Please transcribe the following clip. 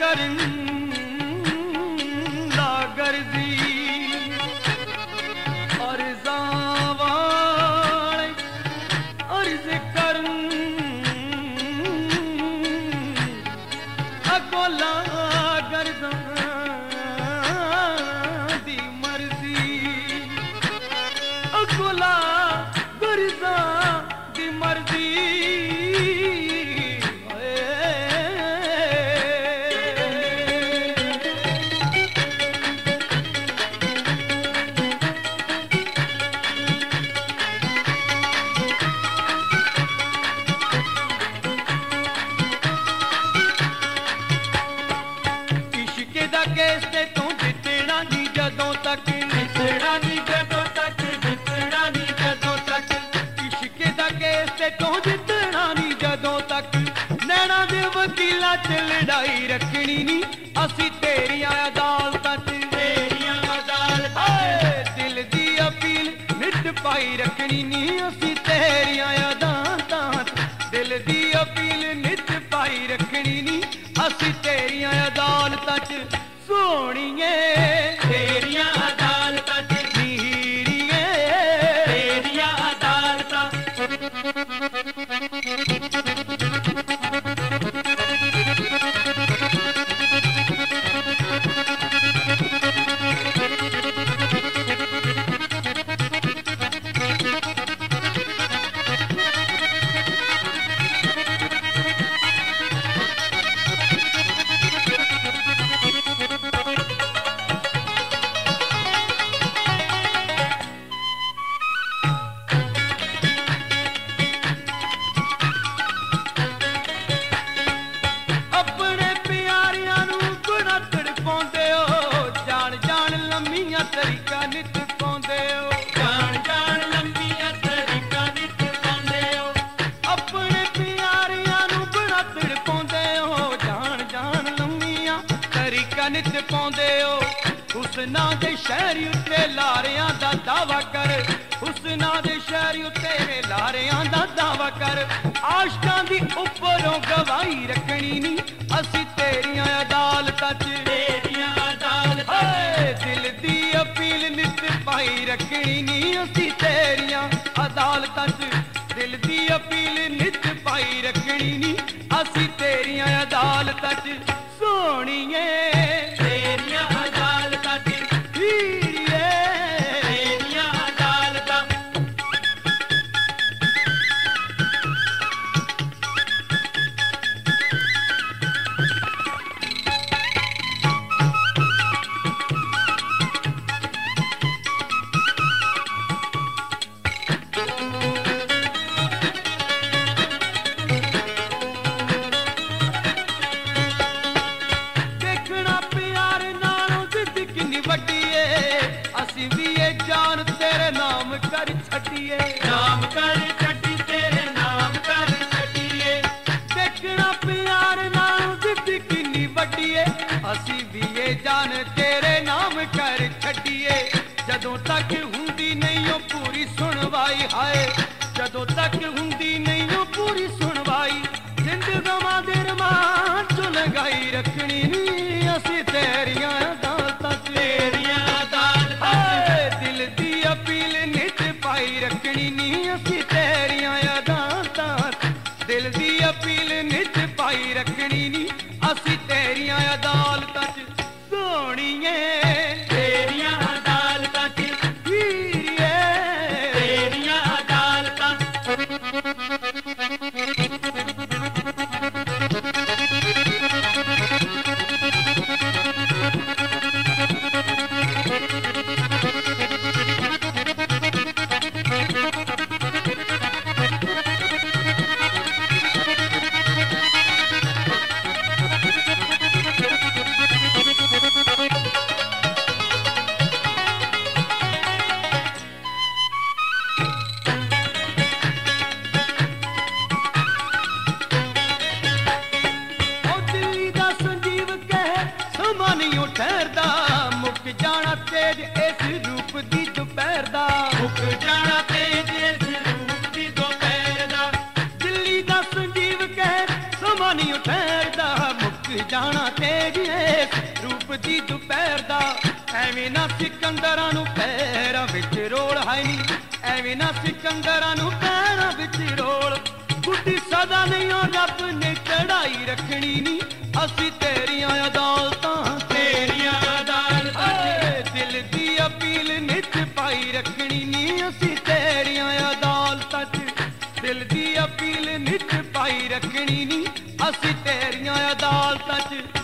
करन ला गर्जी अर्जा वाले अर्ज करन अकोला गर्जा दी मर्जी अकोला गर्जा दी मर्जी केस ते तू जितना नी जदों तक जितना नी जदों तक जितना नी जदों तक इश्क दा केस ते तू जितना नी जदों तक नैना दे वकीला च लड़ाई रखनी नी असी तेरियां अदालतां च तेरियां अदालतां दिल दी अपील नित पाई रखनी नी असी तेरियां अदालतां दिल दी अपील नित पाई रखनी नी असी तेरियां अदालतां च सोनिए तेरियां अदालतां च हीरिए तेरियां अदालतां तरीका नित पाउंदे हो जान जान लंबियां तरीका नित पाउंदे हो अपने प्यारियां नू बड़ा तड़पाउंदे हो जान जान लंबियां तरीका नित पाउंदे हो हुस्ना दे शहर उत्ते लारियां दा दावा कर हुस्ना दे शहर उत्ते लारियां दा दावा कर आशिकां दी उपरों गवाही रखनी नी असी तेरियां अदालतां च तेरियां अदालतां दिल दी अपील नित पाई रखनी नी असी तेरियां अदालतां च दिल दी अपील नित पाई रखनी नी असी तेरियां अदालतां च सोनिए तेरियां अदालतां च हीरिए तेरियां अदालतां जान तेरे नाम कर छड़िए नाम कर छड़ी तेरे नाम कर छड़िए देखना प्यार नाम जिद्द किन्नी वड्डीए असी भी ये जान तेरे नाम कर छड़िए जदों तक हुंदी नहीं ओ पूरी सुनवाई हाय जदों तक हुंदी नहीं ओ पूरी सुनवाई जिंदगां दे रमान चो लगाई रखनी नी असी तेरियां अदालतां तेरियां अदालतां दिल दी अपील नित पाई रखनी नी असी तेरियां अदालतां दिल दी अपील नित पाई रखनी नी असी तेरियां अदालतां च सोनिए तेरियां अदालतां च हीरिए तेरियां अदालतां जाना तेज इस रूप दी दुपहर दा एवें ना सिकंदरां नूं पैरां विच रोल है नी एवें ना सिकंदरां नूं पैरां विच रोल बुढ़ी सदा नहीं ओ रब ने चढ़ाई रखनी नी असी तेरियां अदालतां तेरियां अदालतां दिल दी अपील नित पाई रखनी नी असी तेरियां अदालतां दिल दी अपील नित पाई रखनी नी असी तेरियां अदालतां